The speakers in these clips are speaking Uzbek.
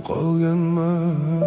Yo'qolganman,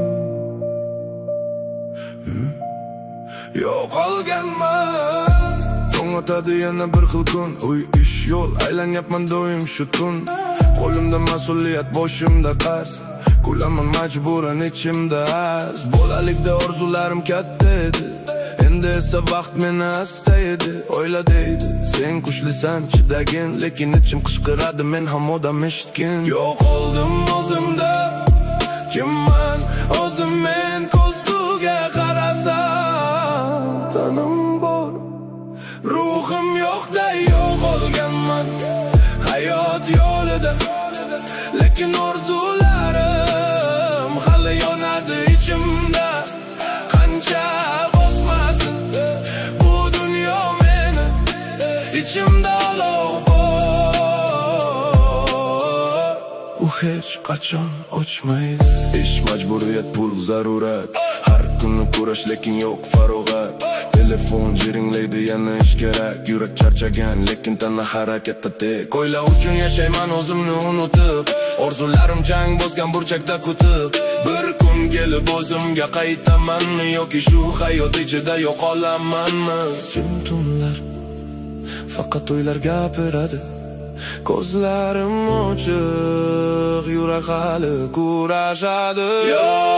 yo'qolganman. Tong otadi yana bir xil kun, uy ish yo'l, aylanyapman doim shu tun. Qo'limda mas'uliyat, boshimda qarz, kulaman majburan ichimda arz. Bolalikda orzularim katta edi, endi esa vaqt meni asta edi. O'yla deydi, sen kuchlisan, chidagin, lekin ichim qishqiradi, men ham odam eshitgin. Yo'qoldim o'zimda, kimman o'zim men, ko'zguga qarasam tanim bor, ruhim yo'qday yo'qolganman. Hayot yo'lida, lekin orzularim hali yonadi ichimda. Qancha bosmasin bu dunyo meni, ichimda olov bor, u hech qachon o'chmaydi. Ish, majburiyat, pul, zarurat, har kuni kurash, lekin yo'q farog'at. Telefon jiringlaydi, yana ish kerak. Yurak charchagan, lekin tana harakatda tek. O'yla uchun yashayman o'zimni unutib, orzularim jang bosgan burchakda kutib. Bir kun kelib o'zimga qaytamanmi, yoki shu hayot ichida yo'qolamanmi? Jim tunlar, faqat o'ylar gapiradi. Ko'zlarim ochiq, yurak hali kurashadi.